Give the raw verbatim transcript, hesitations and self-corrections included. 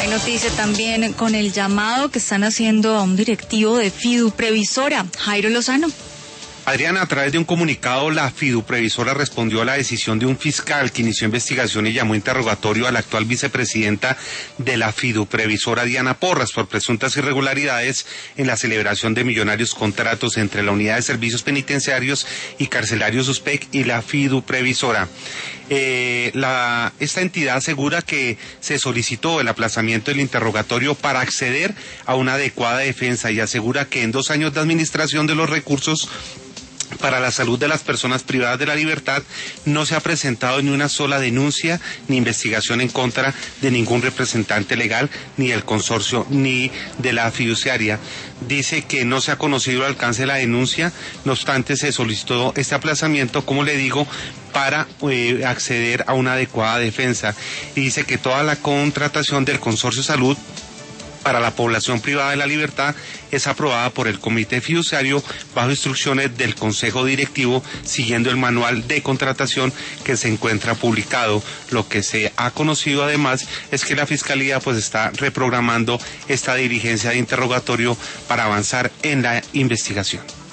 Hay noticia también con el llamado que están haciendo a un directivo de Fiduprevisora, Jairo Lozano. Adriana, a través de un comunicado, la Fiduprevisora respondió a la decisión de un fiscal que inició investigación y llamó interrogatorio a la actual vicepresidenta de la Fiduprevisora, Diana Porras, por presuntas irregularidades en la celebración de millonarios contratos entre la Unidad de Servicios Penitenciarios y Carcelarios USPEC y la Fiduprevisora. Eh, la, esta entidad asegura que se solicitó el aplazamiento del interrogatorio para acceder a una adecuada defensa y asegura que en dos años de administración de los recursos para la salud de las personas privadas de la libertad no se ha presentado ni una sola denuncia ni investigación en contra de ningún representante legal, ni del consorcio, ni de la fiduciaria. Dice que no se ha conocido el alcance de la denuncia, no obstante se solicitó este aplazamiento, como le digo, para eh, acceder a una adecuada defensa. Y dice que toda la contratación del Consorcio Salud para la población privada de la libertad es aprobada por el Comité Fiduciario bajo instrucciones del Consejo Directivo, siguiendo el manual de contratación que se encuentra publicado. Lo que se ha conocido además es que la Fiscalía pues está reprogramando esta diligencia de interrogatorio para avanzar en la investigación.